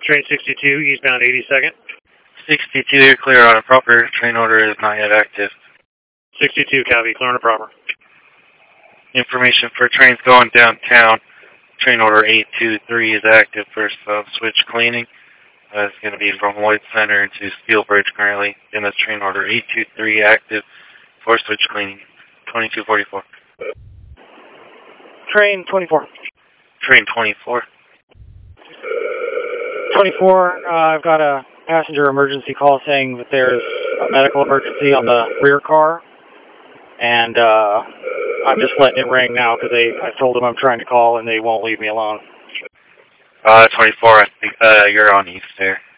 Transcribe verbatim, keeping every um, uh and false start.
Train sixty-two, eastbound eighty-second. sixty-two, you're clear on a proper. Train order is not yet active. sixty-two, copy, clear on a proper. Information for trains going downtown. Train order eight two three is active for uh, switch cleaning. Uh, it's going to be from Lloyd Center to Steel Bridge currently. And that's train order eight two three active for switch cleaning. twenty-two forty-four. Train twenty-four. Train twenty-four. twenty-four, uh, I've got a passenger emergency call saying that there's a medical emergency on the rear car. And uh, I'm just letting it ring now because I told them I'm trying to call and they won't leave me alone. Uh, twenty-four, I think uh, you're on east there.